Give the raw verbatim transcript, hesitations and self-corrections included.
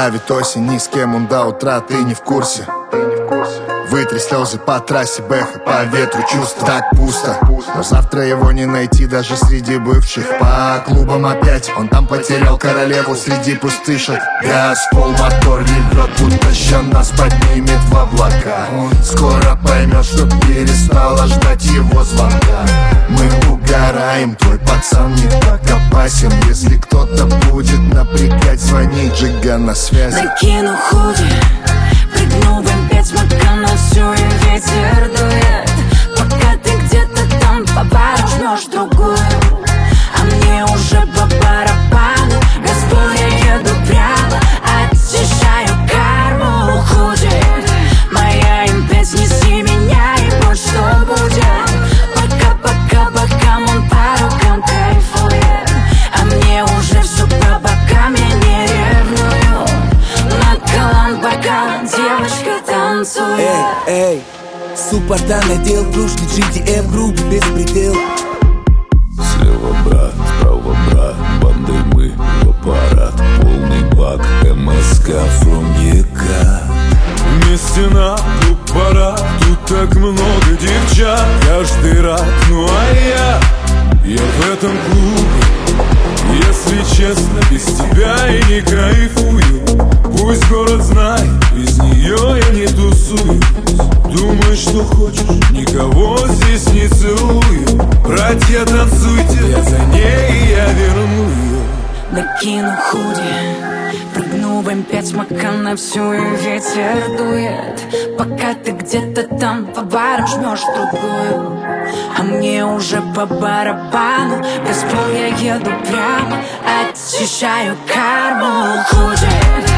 Давит осень, ни с кем он до утра, ты не в курсе. Вытри слезы по трассе, бэха, по ветру чувства. Так пусто, но завтра его не найти даже среди бывших. По клубам опять, он там потерял королеву среди пустышек. Газ, пол, мотор ревет, будто ща нас поднимет в облака. Он скоро поймет, что перестала ждать его звонка. Мы угораем, твой пацан не так опасен. Если кто-то будет напрягать, звонить, Джига на связи. Накину худи, прыгну в эм пять, макану всю и ветер дует. Пока ты где-то там по бару жмешь другую, а мне уже по барабану. Газбол, я еду прямо, очищаю карму. Худи, моя эм пять, неси меня и будь что будет. Пока, пока, пока он по рукам кайфует, а мне уже все по бокам, я не ревную. Накалан бокал, девочка танцует. Эй, эй, суппорта надел, кружки джи ди эм, грубый беспредел. Слева брат, справа брат, бандой мы в аппарат. Полный бак, эм эс ка from е ка. Вместе на клуб пора, тут так много девчат. Каждый рад, ну а я, я в этом клубе. Если честно, без тебя я не кайфую. Пусть город знает, без нее я не тусую. Думаешь, что хочешь, никого здесь не целую. Братья, танцуйте, я за ней, я верну ее. Накину худи, прыгну в эм пять, макан на всю и ветер дует. Пока ты где-то там по барам жмешь другую, а мне уже по барабану. Газпол, я еду прямо, очищаю карму. Худи,